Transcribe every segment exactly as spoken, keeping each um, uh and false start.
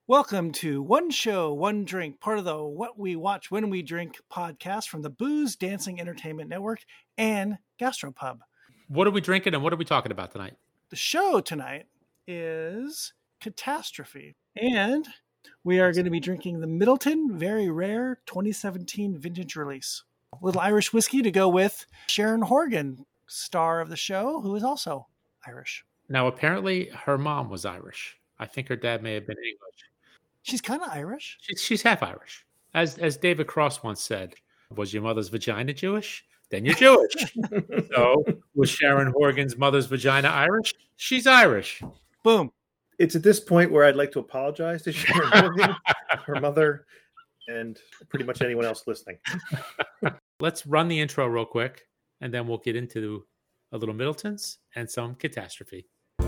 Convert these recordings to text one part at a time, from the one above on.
Welcome to One Show, One Drink, part of the What We Watch When We Drink podcast from the Booze Dancing Entertainment Network and Gastropub. What are we drinking and what are we talking about tonight? The show tonight is Catastrophe, and we are going to be drinking the Middleton Very Rare twenty seventeen vintage release. A little Irish whiskey to go with Sharon Horgan, star of the show, who is also Irish. Now, apparently her mom was Irish. I think her dad may have been English. She's kind of Irish. She's, she's half Irish. As as David Cross once said, was your mother's vagina Jewish? Then you're Jewish. So was Sharon Horgan's mother's vagina Irish? She's Irish. Boom. It's at this point where I'd like to apologize to Sharon Horgan, her mother, and pretty much anyone else listening. Let's run the intro real quick, and then we'll get into a little Middleton's and some Catastrophe.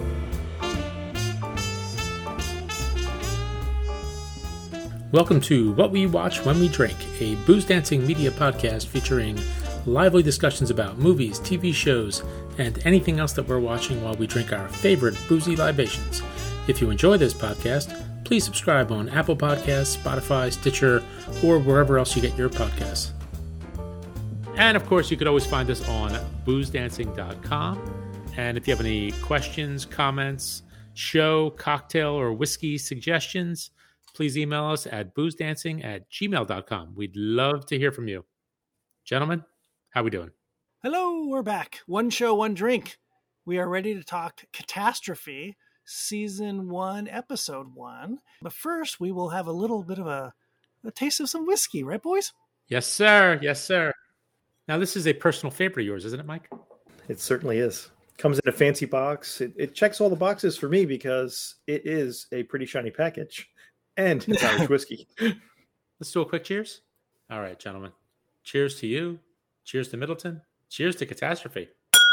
Welcome to What We Watch When We Drink, a booze dancing media podcast featuring lively discussions about movies, T V shows, and anything else that we're watching while we drink our favorite boozy libations. If you enjoy this podcast, please subscribe on Apple Podcasts, Spotify, Stitcher, or wherever else you get your podcasts. And of course, you could always find us on booze dancing dot com. And if you have any questions, comments, show, cocktail, or whiskey suggestions, please email us at booze dancing at gmail dot com. We'd love to hear from you. Gentlemen, how we doing? Hello, we're back. One show, one drink. We are ready to talk Catastrophe, Season one, Episode one. But first, we will have a little bit of a, a taste of some whiskey, right, boys? Yes, sir. Yes, sir. Now, this is a personal favorite of yours, isn't it, Mike? It certainly is. Comes in a fancy box. It, it checks all the boxes for me because it is a pretty shiny package. And it's Irish whiskey. Let's do a quick cheers. All right, gentlemen. Cheers to you. Cheers to Middleton. Cheers to Catastrophe.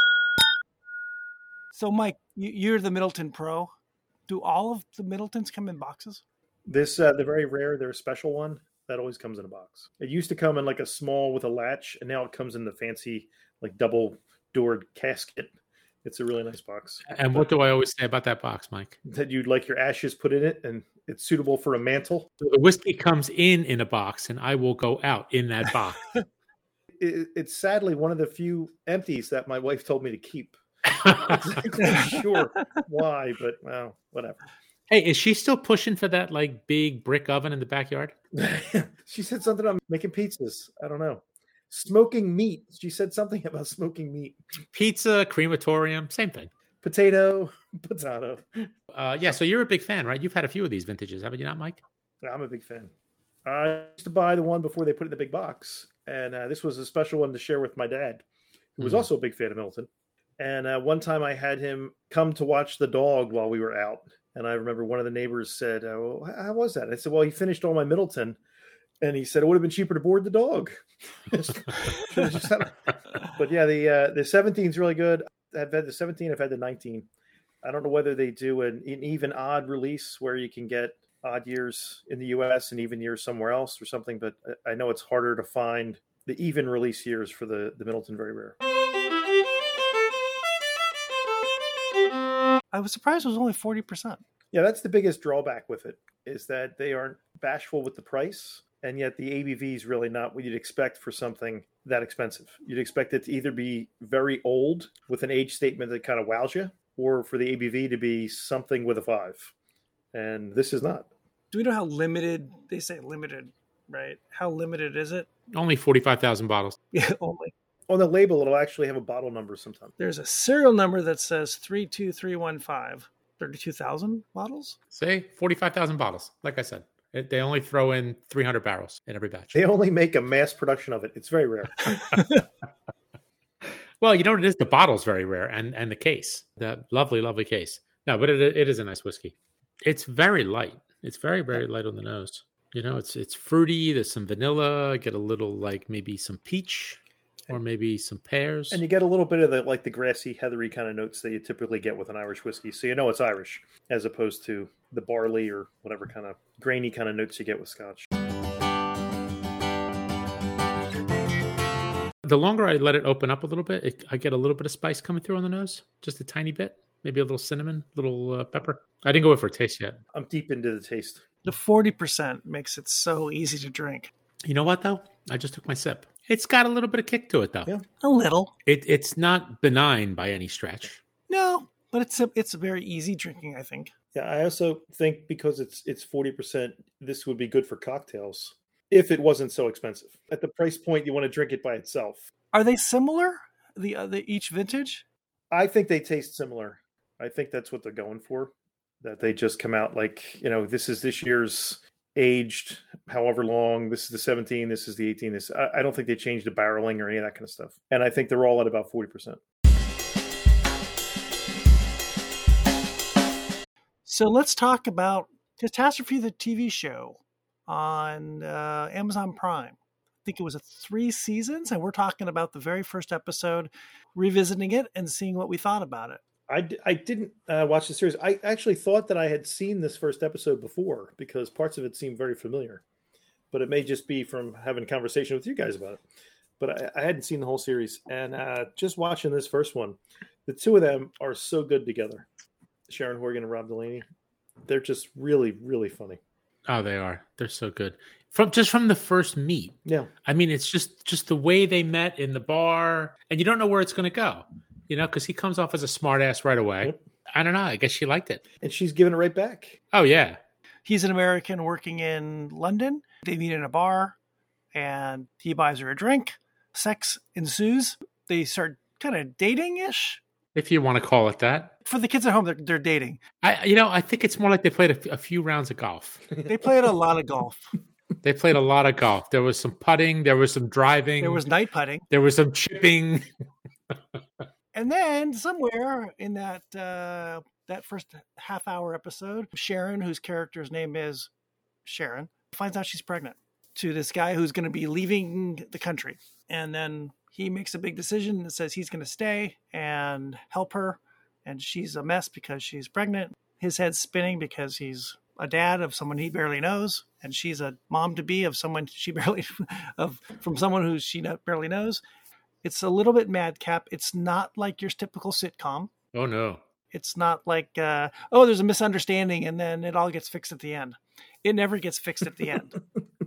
So, Mike, you're the Middleton pro. Do all of the Middletons come in boxes? This, uh, the Very Rare, their special one, that always comes in a box. It used to come in like a small with a latch, and now it comes in the fancy, like double-doored casket. It's a really nice box. And what do I always say about that box, Mike? That you'd like your ashes put in it, and it's suitable for a mantle. So the whiskey comes in in a box, and I will go out in that box. it, it's sadly one of the few empties that my wife told me to keep. I'm not exactly sure why, but well, whatever. Hey, is she still pushing for that like big brick oven in the backyard? She said something about making pizzas. I don't know. Smoking meat. She said something about smoking meat. Pizza, crematorium, same thing. Potato, potato. Uh, yeah, so you're a big fan, right? You've had a few of these vintages, haven't you not, Mike? Yeah, I'm a big fan. I used to buy the one before they put it in the big box. And uh, this was a special one to share with my dad, who was mm. also a big fan of Middleton. And uh, one time I had him come to watch the dog while we were out. And I remember one of the neighbors said, oh, well, how was that? And I said, well, he finished all my Middleton. And he said it would have been cheaper to board the dog. But yeah, the uh, the seventeen is really good. I've had the seventeen. I've had the nineteen. I don't know whether they do an, an even odd release where you can get odd years in the U S and even years somewhere else or something. But I know it's harder to find the even release years for the, the Middleton Very Rare. I was surprised it was only forty percent. Yeah, that's the biggest drawback with it, is that they aren't bashful with the price. And yet the A B V is really not what you'd expect for something that expensive. You'd expect it to either be very old with an age statement that kind of wows you, or for the A B V to be something with a five. And this is not. Do we know how limited, they say limited, right? How limited is it? Only forty-five thousand bottles. Yeah, only. On the label, it'll actually have a bottle number sometimes. There's a serial number that says three two three one five. thirty-two thousand bottles? Say forty-five thousand bottles, like I said. It, they only throw in three hundred barrels in every batch. They only make a mass production of it. It's very rare. Well, you know what it is? The bottle's very rare, and, and the case. The lovely, lovely case. No, but it it is a nice whiskey. It's very light. It's very, very light on the nose. You know, it's it's fruity. There's some vanilla. Get a little, like, maybe some peach or maybe some pears. And you get a little bit of the, like, the grassy, heathery kind of notes that you typically get with an Irish whiskey. So you know it's Irish, as opposed to the barley or whatever kind of grainy kind of notes you get with Scotch. The longer I let it open up a little bit, it, I get a little bit of spice coming through on the nose, just a tiny bit. Maybe a little cinnamon, little uh, pepper. I didn't go in for a taste yet. I'm deep into the taste. The forty percent makes it so easy to drink. You know what, though? I just took my sip. It's got a little bit of kick to it, though. Yeah. A little. It, it's not benign by any stretch. No, but it's a, it's a very easy drinking, I think. Yeah, I also think because it's it's forty percent, this would be good for cocktails if it wasn't so expensive. At the price point, you want to drink it by itself. Are they similar, the, uh, the each vintage? I think they taste similar. I think that's what they're going for, that they just come out like, you know, this is this year's aged however long, this is the seventeen, this is the eighteen. This I, I don't think they changed the barreling or any of that kind of stuff. And I think they're all at about forty percent. So let's talk about Catastrophe, the T V show on uh, Amazon Prime. I think it was a three seasons, and we're talking about the very first episode, revisiting it and seeing what we thought about it. I, I didn't uh, watch the series. I actually thought that I had seen this first episode before because parts of it seemed very familiar. But it may just be from having a conversation with you guys about it. But I, I hadn't seen the whole series. And uh, just watching this first one, the two of them are so good together. Sharon Horgan and Rob Delaney. They're just really, really funny. Oh, they are. They're so good. From just from the first meet. Yeah. I mean, it's just just the way they met in the bar, and you don't know where it's going to go, you know, because he comes off as a smart ass right away. Yep. I don't know. I guess she liked it. And she's giving it right back. Oh, yeah. He's an American working in London. They meet in a bar, and he buys her a drink. Sex ensues. They start kind of dating-ish. If you want to call it that. For the kids at home, they're, they're dating. I, you know, I think it's more like they played a, a few rounds of golf. They played a lot of golf. They played a lot of golf. There was some putting. There was some driving. There was night putting. There was some chipping. And then somewhere in that uh, that first half hour episode, Sharon, whose character's name is Sharon, finds out she's pregnant to this guy who's going to be leaving the country. And then he makes a big decision and says he's going to stay and help her. And she's a mess because she's pregnant. His head's spinning because he's a dad of someone he barely knows. And she's a mom to be of someone she barely, of from someone who she barely knows. It's a little bit madcap. It's not like your typical sitcom. Oh, no. It's not like, uh, oh, there's a misunderstanding and then it all gets fixed at the end. It never gets fixed at the end.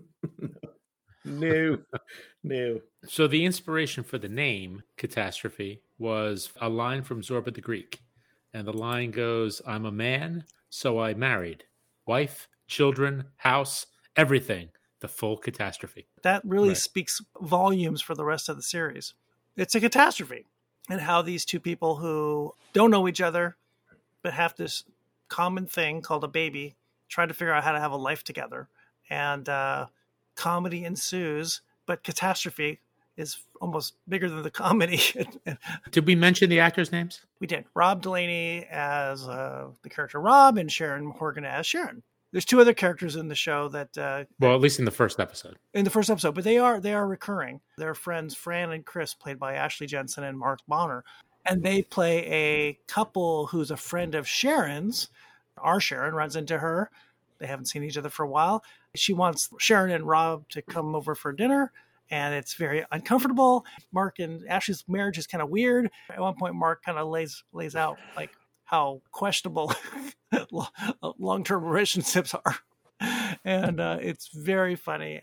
No, no. So the inspiration for the name Catastrophe was a line from Zorba the Greek. And the line goes, I'm a man, so I married. Wife, children, house, everything. The full catastrophe. That really Right. speaks volumes for the rest of the series. It's a catastrophe. And how these two people who don't know each other, but have this common thing called a baby, try to figure out how to have a life together. And uh, comedy ensues, but catastrophe is almost bigger than the comedy. Did we mention the actors' names? We did. Rob Delaney as uh, the character Rob and Sharon Horgan as Sharon. There's two other characters in the show that uh, Well, at least in the first episode. in the first episode, but they are they are recurring. They're friends Fran and Chris, played by Ashley Jensen and Mark Bonner, and they play a couple who's a friend of Sharon's. Our Sharon runs into her. They haven't seen each other for a while. She wants Sharon and Rob to come over for dinner, and it's very uncomfortable. Mark and Ashley's marriage is kind of weird. At one point, Mark kind of lays lays out like how questionable long-term relationships are. And uh, it's very funny.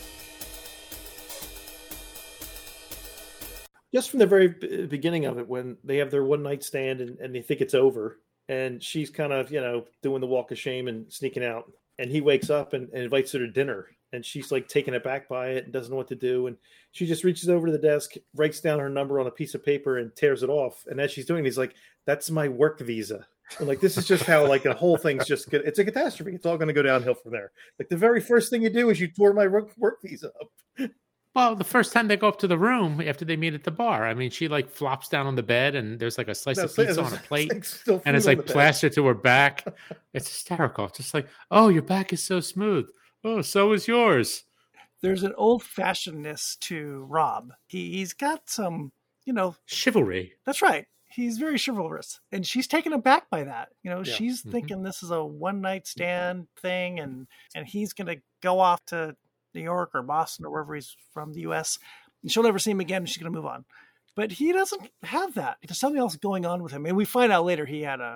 Just from the very b- beginning of it, when they have their one night stand and, and they think it's over, and she's kind of, you know, doing the walk of shame and sneaking out, and he wakes up and, and invites her to dinner, and she's like taken aback by it and doesn't know what to do, and she just reaches over to the desk, writes down her number on a piece of paper and tears it off. And as she's doing it, he's like, that's my work visa. And like, this is just how like the whole thing's just good. It's a catastrophe. It's all going to go downhill from there. Like the very first thing you do is you tore my work, work visa up. Well, the first time they go up to the room after they meet at the bar, I mean, she like flops down on the bed and there's like a slice No, of pizza there's- on a plate like, still and it's food on like the bed. plastered to her back. It's hysterical. It's just like, oh, your back is so smooth. Oh, so is yours. There's an old-fashionedness to Rob. He, he's got some, you know, Chivalry. that's right. He's very chivalrous. And she's taken aback by that. You know, Yeah. she's Mhm. thinking this is a one-night stand thing, and, and he's going to go off to New York or Boston or wherever he's from, the U S, and she'll never see him again, and she's going to move on. But he doesn't have that. There's something else going on with him. And we find out later he had a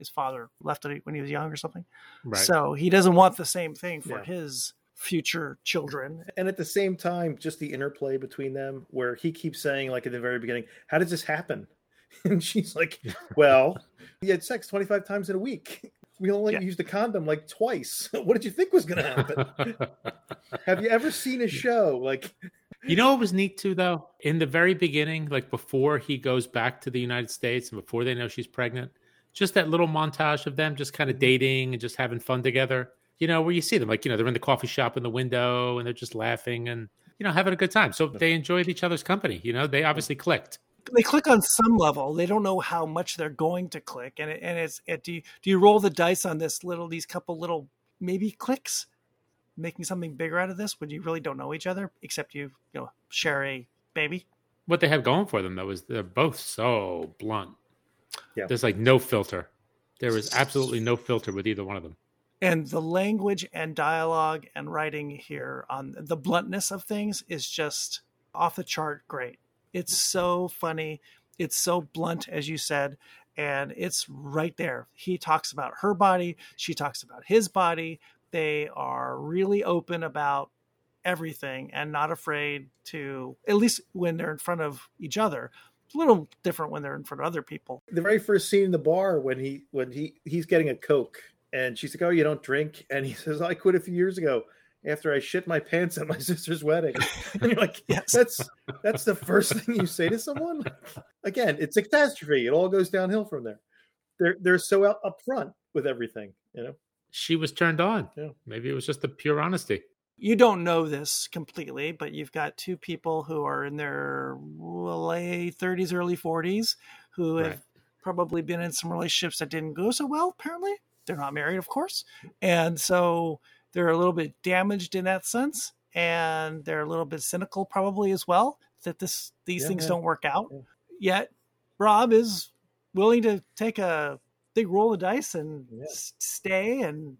his father left it when he was young or something. Right. So he doesn't want the same thing for Yeah. his future children. And at the same time, just the interplay between them, where he keeps saying, like at the very beginning, how does this happen? And she's like, well, he had sex twenty-five times in a week. We only Yeah. used a condom like twice. What did you think was going to happen? Have you ever seen a show like... You know what was neat too, though? In the very beginning, like before he goes back to the United States and before they know she's pregnant, just that little montage of them just kind of dating and just having fun together, you know, where you see them like, you know, they're in the coffee shop in the window and they're just laughing and, you know, having a good time. So they enjoyed each other's company. You know, they obviously clicked. They click on some level. They don't know how much they're going to click. And it, and it's, it, do you, do you roll the dice on this little, these couple little maybe clicks, making something bigger out of this when you really don't know each other, except you, you know, share a baby? What they have going for them, though, is they're both so blunt. Yeah. There's like no filter. There is absolutely no filter with either one of them. And the language and dialogue and writing here on the bluntness of things is just off the chart great. It's so funny. It's so blunt, as you said, and it's right there. He talks about her body. She talks about his body. They are really open about everything and not afraid to, at least when they're in front of each other. It's a little different when they're in front of other people. The very first scene in the bar when he when he he's getting a Coke and she's like, oh, you don't drink? And he says, I quit a few years ago after I shit my pants at my sister's wedding. And you're like, Yes. that's that's the first thing you say to someone? Again, it's a catastrophe. It all goes downhill from there. They're they're so up upfront with everything, you know. She was turned on. Yeah. Maybe it was just the pure honesty. You don't know this completely, but you've got two people who are in their late thirties, early forties, who have Right. probably been in some relationships that didn't go so well, apparently. They're not married, of course. And so they're a little bit damaged in that sense. And they're a little bit cynical probably as well, that this these Yeah, things yeah. don't work out. Yeah. Yet Rob is willing to take a big roll of dice and Yeah. s- stay and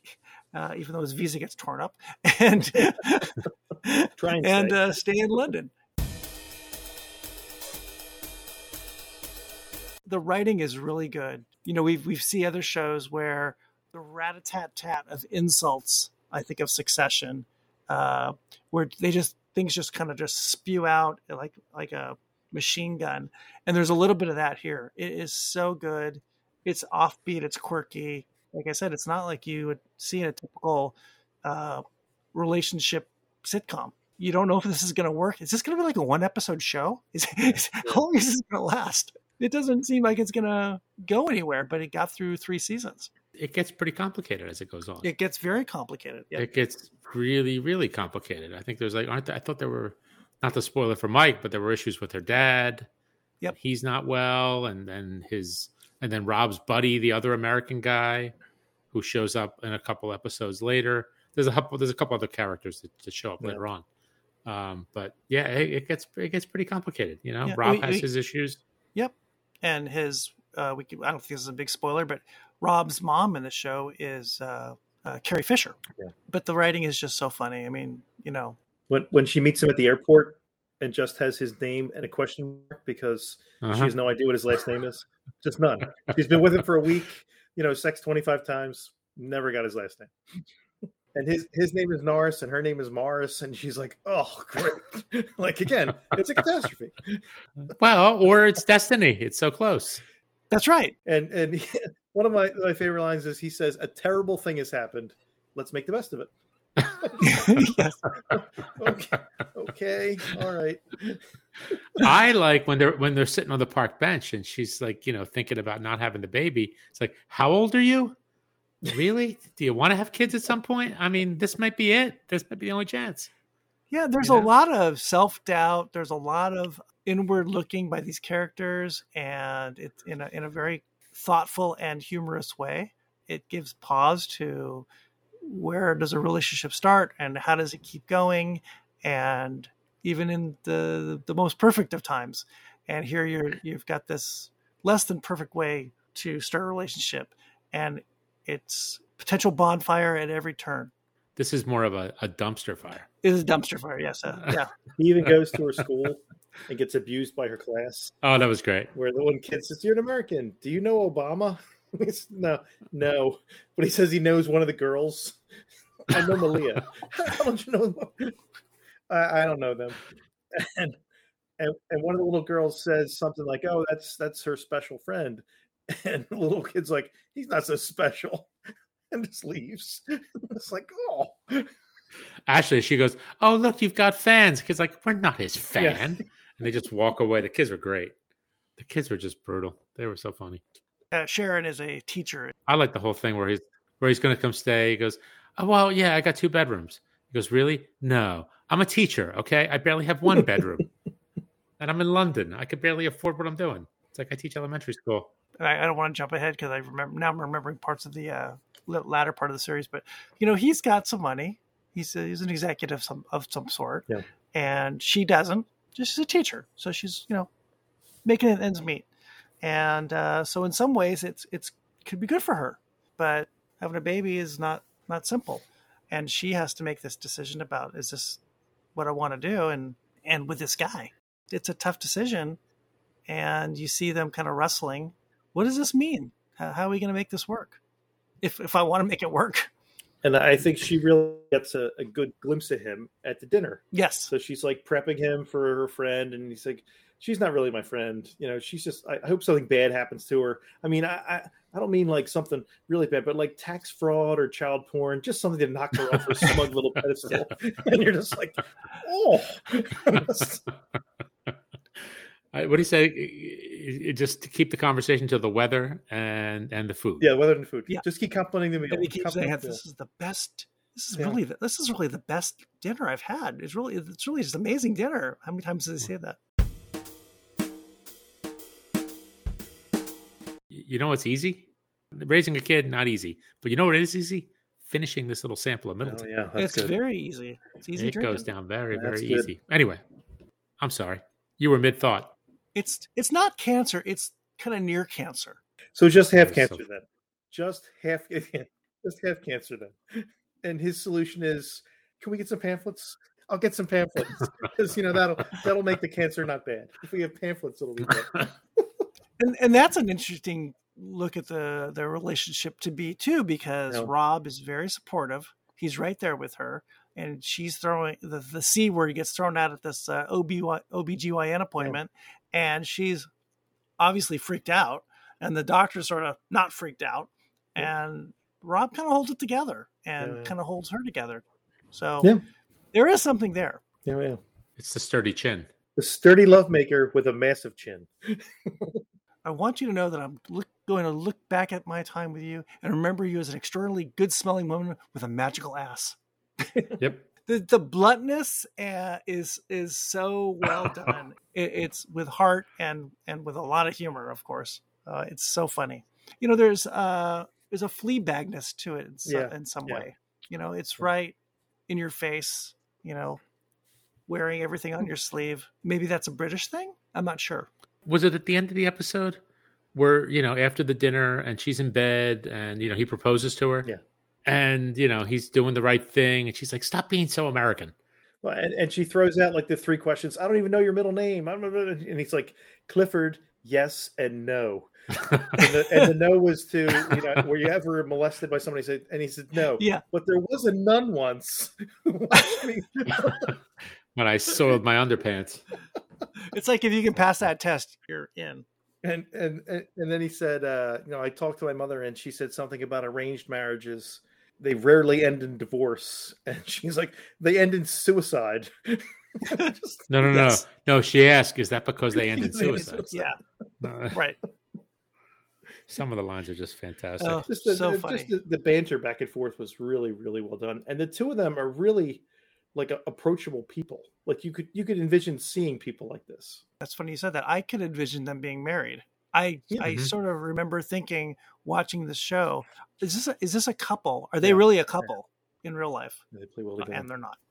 uh, even though his visa gets torn up and Try and and stay. uh, stay in London. The writing is really good. You know, we've we've seen other shows where the rat-a-tat-tat of insults, I think of Succession, uh, where they just things just kind of just spew out like like a machine gun. And there's a little bit of that here. It is so good. It's offbeat. It's quirky. Like I said, it's not like you would see in a typical uh, relationship sitcom. You don't know if this is going to work. Is this going to be like a one episode show? Is, is how long is this going to last? It doesn't seem like it's going to go anywhere, but it got through three seasons. It gets pretty complicated as it goes on. It gets very complicated. Yeah. It gets really, really complicated. I think there's like, aren't there, I thought there were, not to spoil it for Mike, but there were issues with her dad. Yep. He's not well. And then his, and then Rob's buddy, the other American guy who shows up in a couple episodes later. There's a couple, there's a couple other characters that, that show up Yeah. later on. Um, but yeah, it, it gets, it gets pretty complicated. You know, Yeah, Rob we- has we- his issues. Yep. And his, uh, we could, I don't think this is a big spoiler, but Rob's mom in the show is uh, uh, Carrie Fisher. Yeah. But the writing is just so funny. I mean, you know, When when she meets him at the airport and just has his name and a question mark because Uh-huh. she has no idea what his last name is. Just none. She's been with him for a week, you know, sex twenty-five times, never got his last name. And his, his name is Norris and her name is Morris. And she's like, oh, great. Like, again, it's a catastrophe. Well, or it's destiny. It's so close. that's right. And and he- one of my, my favorite lines is he says, a terrible thing has happened. Let's make the best of it. Yes. Okay. Okay. All right. I like when they're when they're sitting on the park bench and she's like, you know, thinking about not having the baby. It's like, how old are you? Really? Do you want to have kids at some point? I mean, this might be it. This might be the only chance. Yeah, there's You a know? lot of self-doubt. There's a lot of inward looking by these characters, and it's in a in a very thoughtful and humorous way. It gives pause to where does a relationship start and how does it keep going, and even in the the most perfect of times. And here you're you've got this less than perfect way to start a relationship, and it's potential bonfire at every turn. This is more of a, a dumpster fire. It is a dumpster fire, yes. Uh, yeah. He even goes to her school and gets abused by her class, Oh, that was great. where the one kid says, "You're an American. Do you know Obama?" He's, no, no. But he says he knows one of the girls. I know Malia. How don't you know them? I, I don't know them. And, and and one of the little girls says something like, "Oh, that's that's her special friend," and the little kid's like, "He's not so special," and just leaves. It's like, oh. Actually, she goes, "Oh, look, you've got fans." The kid's like, "We're not his fan," Yeah. and they just walk away. The kids were great. The kids were just brutal. They were so funny. Uh, Sharon is a teacher. I like the whole thing where he's where he's going to come stay. He goes, "Oh, well, yeah, I got two bedrooms." He goes, "Really? No, I'm a teacher. Okay, I barely have one bedroom, and I'm in London. I could barely afford what I'm doing. It's like I teach elementary school." I, I don't want to jump ahead because I remember now I'm remembering parts of the uh, latter part of the series, but you know he's got some money. He's a, he's an executive of some of some sort, Yeah. and she doesn't. Just she's a teacher, so she's you know making ends meet, and uh, so in some ways it's it's could be good for her, but having a baby is not not simple, and she has to make this decision about is this what I want to do, and and with this guy, it's a tough decision, and you see them kind of wrestling. What does this mean? How, how are we going to make this work? If if I want to make it work. And I think she really gets a, a good glimpse of him at the dinner. Yes. So she's like prepping him for her friend, and he's like, "She's not really my friend. You know, she's just. I, I hope something bad happens to her. I mean, I, I I don't mean like something really bad, but like tax fraud or child porn, just something to knock her off her smug little pedestal." And you're just like, oh. I, what do you say? It, it, just to keep the conversation to the weather and and the food. Yeah, weather and food. Yeah. Just keep complimenting the meal. And he keeps saying, Compliment the "This is the best. This is Yeah. really the, this is really the best dinner I've had. It's really it's really just amazing dinner." How many times does he say that? You know what's easy? Raising a kid, not easy. But you know what is easy? Finishing this little sample of meal. Middleton. Oh, yeah, that's It's good. very easy. It's easy It drinking. goes down very, That's very good. easy. Anyway, I'm sorry. You were mid thought. It's it's not cancer. It's kind of near cancer. So just half That was so- cancer then. Just half just half cancer then. And his solution is, can we get some pamphlets? I'll get some pamphlets. Because you know that'll that'll make the cancer not bad. If we have pamphlets, it'll be bad. And and that's an interesting look at the their relationship to be too, because Yeah. Rob is very supportive. He's right there with her, and she's throwing the, the C word gets thrown out at this uh, O B G Y N appointment, and she's obviously freaked out, and the doctor's sort of not freaked out, and Rob kind of holds it together and Yeah, yeah. kind of holds her together. So Yeah. there is something there. Yeah, yeah. It's the sturdy chin. The sturdy lovemaker with a massive chin. I want you to know that I'm look, going to look back at my time with you and remember you as an extraordinarily good-smelling woman with a magical ass. Yep. The the bluntness uh, is is so well done. It, it's with heart and and with a lot of humor, of course. Uh, it's so funny. You know, there's uh there's a Fleabagness to it in, so, Yeah, in some yeah. way. You know, it's Yeah. right in your face. You know, wearing everything on your sleeve. Maybe that's a British thing. I'm not sure. Was it at the end of the episode where, you know, after the dinner and she's in bed and, you know, he proposes to her? Yeah. And, you know, he's doing the right thing. And she's like, "Stop being so American." Well, and, and she throws out like the three questions. I don't even know your middle name. I don't know. And he's like, Clifford, yes and no. And the, and the no was to, you know, were you ever molested by somebody? Said, and he said no. Yeah. But there was a nun once who watched me. When I soiled my underpants. It's like if you can pass that test, you're in. And and and and then he said, uh, you know, I talked to my mother, and she said something about arranged marriages. They rarely end in divorce, and she's like, they end in suicide. Just- No, no, Yes. no. No, she asked, is that because they end in They end in suicide? suicide. Yeah, Uh, right. some of the lines are just fantastic. Oh, just the, so the- funny. just the, the banter back and forth was really, really well done, and the two of them are really like a, approachable people. Like you could you could envision seeing people like this. That's funny you said that. I could envision them being married. I Yeah. I Mhm. sort of remember thinking, watching the show, is this a, is this a couple? Are they Yeah. really a couple in real life? They play well together. And they're not.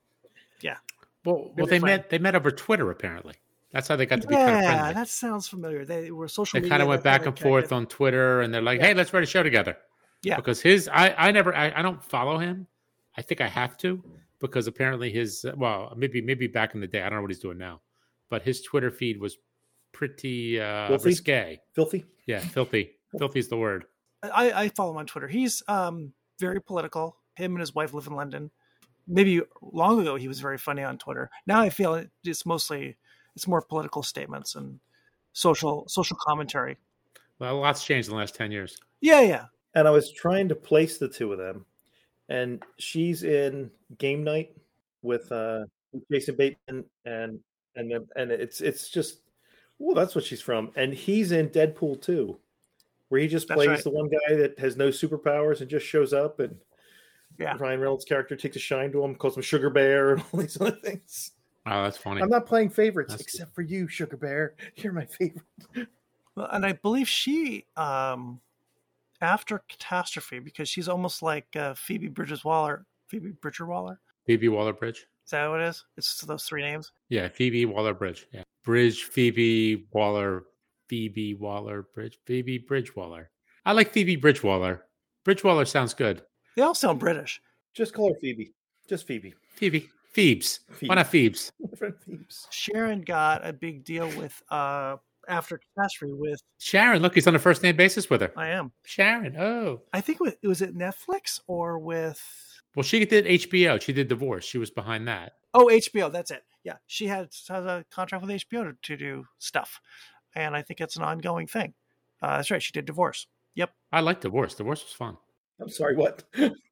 Well, well, Very they funny. met. They met over Twitter. Apparently, that's how they got to be kind of Yeah, friendly. that sounds familiar. They were social They media. kind of went that back kinda and forth connected. on Twitter, and they're like, Yeah. "Hey, let's write a show together." Yeah. Because his, I, I never, I, I don't follow him. I think I have to because apparently his, well, maybe, maybe back in the day, I don't know what he's doing now, but his Twitter feed was pretty uh, Filthy? risque. Filthy. Yeah, filthy. Filthy is the word. I, I follow him on Twitter. He's um, very political. Him and his wife live in London. Maybe long ago he was very funny on Twitter. Now I feel it's mostly it's more political statements and social social commentary. Well, a lot's changed in the last ten years. Yeah, yeah. And I was trying to place the two of them, and she's in Game Night with uh, Jason Bateman, and and and it's it's just, well, that's what she's from. And he's in Deadpool two, where he just That's plays right. the one guy that has no superpowers and just shows up, and Yeah. Ryan Reynolds' character takes a shine to him, calls him Sugar Bear, and all these other things. Oh, that's funny. I'm not playing favorites, That's except for you, Sugar Bear. You're my favorite. Well, and I believe she, um, after Catastrophe, because she's almost like uh, Phoebe Bridges Waller, Phoebe Bridger Waller. Phoebe Waller-Bridge. Is that what it is? It's those three names. Yeah, Phoebe Waller-Bridge. Yeah, Bridge, Phoebe Waller, Phoebe Waller-Bridge, Phoebe Bridgewaller. I like Phoebe Bridgewaller. Bridgewaller sounds good. They all sound British. Just call her Phoebe. Just Phoebe. Phoebe, Phoebes. Phoebe. Why not Phoebes? My friend Phoebes. Sharon got a big deal with uh, after Catastrophe with Sharon, look, he's on a first name basis with her. I Am. Sharon, oh. I think with, was it Netflix or with Well, she did H B O. She did Divorce. She was behind that. oh H B O. That's it. Yeah, she had has a contract with H B O to, to do stuff, and I think it's an ongoing thing. Uh, that's right. She did Divorce. Yep. I like Divorce. Divorce was fun. I'm sorry, what?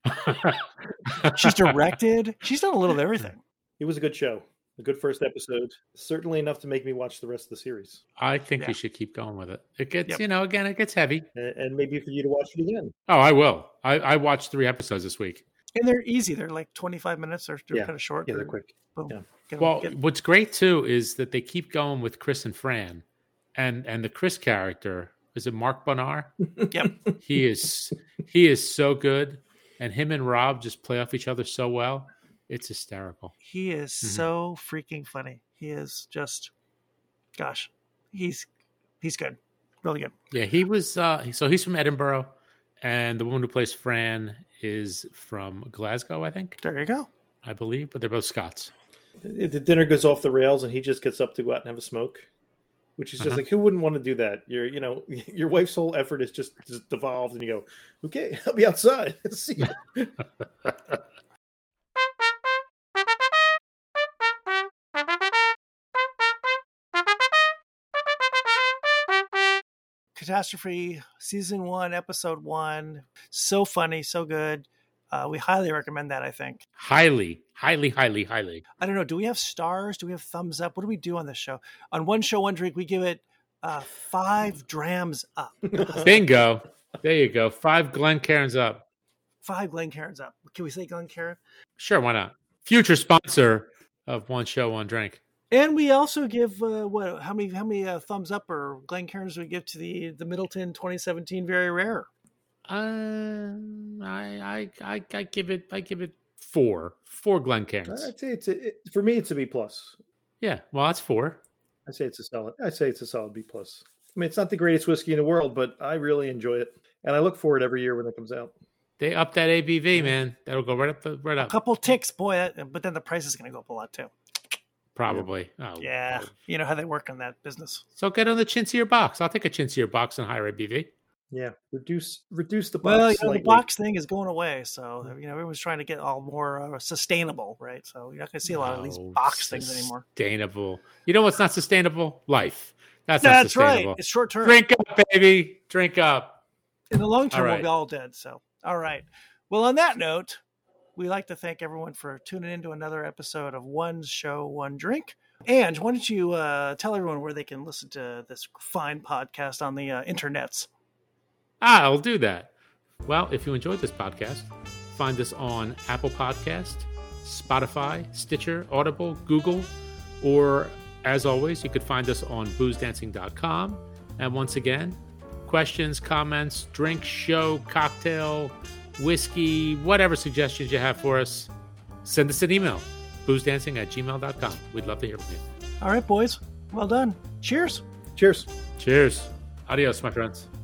She's directed. She's done a little of everything. It was a good show. A good first episode. Certainly enough to make me watch the rest of the series. I think Yeah. you should keep going with it. It gets, Yep. you know, again, it gets heavy. And, and maybe for you to watch it again. Oh, I will. I, I watched three episodes this week. And they're easy. They're like twenty-five minutes. They're, they're Yeah. kind of short. Yeah, they're quick. Boom. Yeah. Get 'em- Well, get- what's great too is that they keep going with Chris and Fran, and and the Chris character is it Mark Bonar? Yep. He is he is so good, and him and Rob just play off each other so well. It's hysterical. He is Mhm. so freaking funny. He is just, gosh, he's he's good, really good. Yeah, he was. Uh, so he's from Edinburgh, and the woman who plays Fran is from Glasgow, I think, There you go. I believe, but they're both Scots. The the dinner goes off the rails and he just gets up to go out and have a smoke. Which is just Uh-huh. like, who wouldn't want to do that? Your, you know, your wife's whole effort is just, just devolved, and you go, okay, I'll be outside. See ya. Catastrophe season one, episode one, so funny, so good. Uh, we highly recommend that. I think. Highly, highly, highly, highly. I don't know. Do we have stars? Do we have thumbs up? What do we do on this show? On One Show, One Drink, we give it uh, five drams up. Bingo. There you go. Five Glencairns up. Five Glencairns up. Can we say Glencairn? Sure, why not? Future sponsor of One Show, One Drink. And we also give uh, what? How many? How many uh, thumbs up or Glencairns do we give to the the Middleton twenty seventeen Very Rare? Uh, I, I, I, I give it. I give it four. Four Glencairns. I'd say it's a, it, for me, it's a B plus. Yeah. Well, that's four. I say it's a solid. I say it's a solid B plus. I mean, it's not the greatest whiskey in the world, but I really enjoy it, and I look for it every year when it comes out. They up that A B V, man. That'll go right up the right A up. couple ticks, boy. That, but then the price is going to go up a lot too. Probably. Oh, Yeah, oh. you know how they work in that business. So get on the chintzier box. I'll take a chintzier box and higher A B V. Yeah, reduce reduce the box. Well, you know, the slightly. box thing is going away, so you know everyone's trying to get all more uh, sustainable, right? So you're not going to see a lot of these No, box things anymore. Sustainable. You know what's not sustainable? Life. That's not That's right. sustainable. It's short term. Drink up, baby. Drink up. In the long term, All we'll right. be all dead. So, all right. Well, on that note, we'd like to thank everyone for tuning in to another episode of One Show, One Drink. And why don't you uh, tell everyone where they can listen to this fine podcast on the uh, internets? Ah, I'll do that. Well, if you enjoyed this podcast, find us on Apple Podcast, Spotify, Stitcher, Audible, Google, or as always, you could find us on booze dancing dot com. And once again, questions, comments, drink, show, cocktail, whiskey, whatever suggestions you have for us, send us an email, booze dancing at gmail dot com. We'd love to hear from you. All right, boys. Well done. Cheers. Cheers. Cheers. Adios, my friends.